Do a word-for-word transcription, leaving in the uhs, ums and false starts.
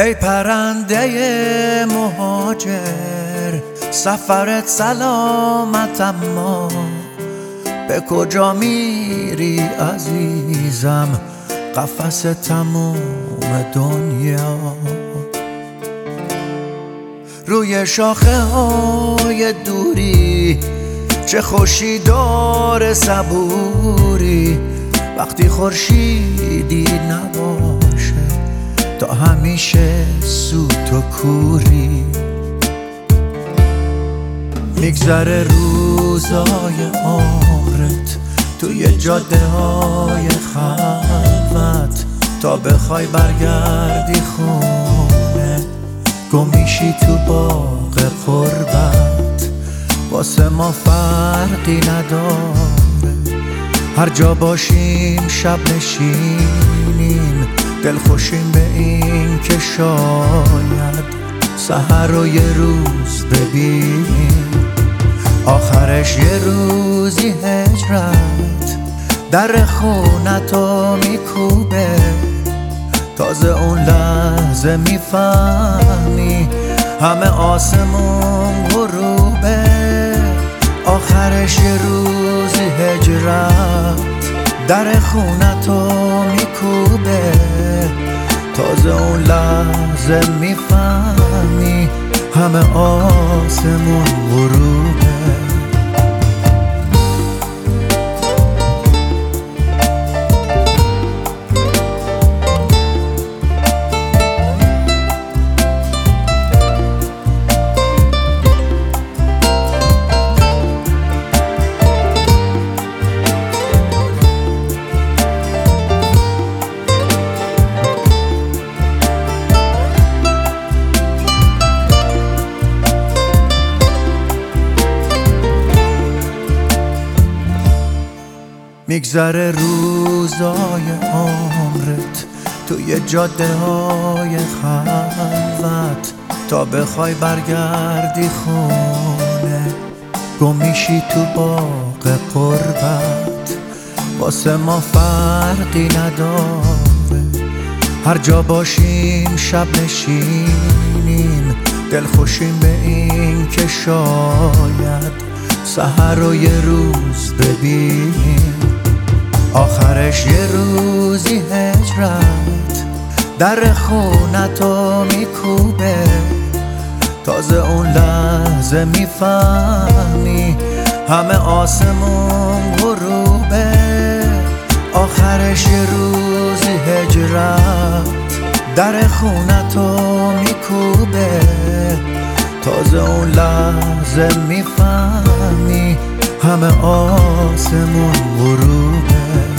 ای پرنده مهاجر، سفرت سلامت اما به کجا میری عزیزم؟ قفس تموم دنیا. روی شاخه های دوری چه خوشی داره صبوری، وقتی خورشیدی نباشه تا همیشه سوت و کوری. میگذره روزای عمرت توی جاده های خلوت، تا بخوای برگردی خونه گم میشی تو باغ قربت. واسه ما فرقی نداره، هر جا باشیم شب نشینیم، دل خوشیم به این که شاید سحر رو یه روز ببینیم. آخرش یه روزی هجرت در خونتو میکوبه، تازه اون لحظه میفهمی همه آسمون غروبه. آخرش یه روزی هجرت در خونتو میکوبه، تازه اون لحظه میفهمی همه آسمون غروبه. میگذره روزای عمرت توی جاده های خلوت، تا بخوای برگردی خونه گم میشی تو باغ قربت. واسه ما فرقی نداره، هر جا باشیم شب نشینیم، دل خوشیم به این که شاید سحر رو یه روز ببینیم. آخرش یه روزی هجرت در خونتو میکوبه، تازه اون لحظه میفهمی همه آسمون غروبه. آخرش یه روزی هجرت در خونتو میکوبه، تازه اون لحظه میفهمی همه آسمون غروبه.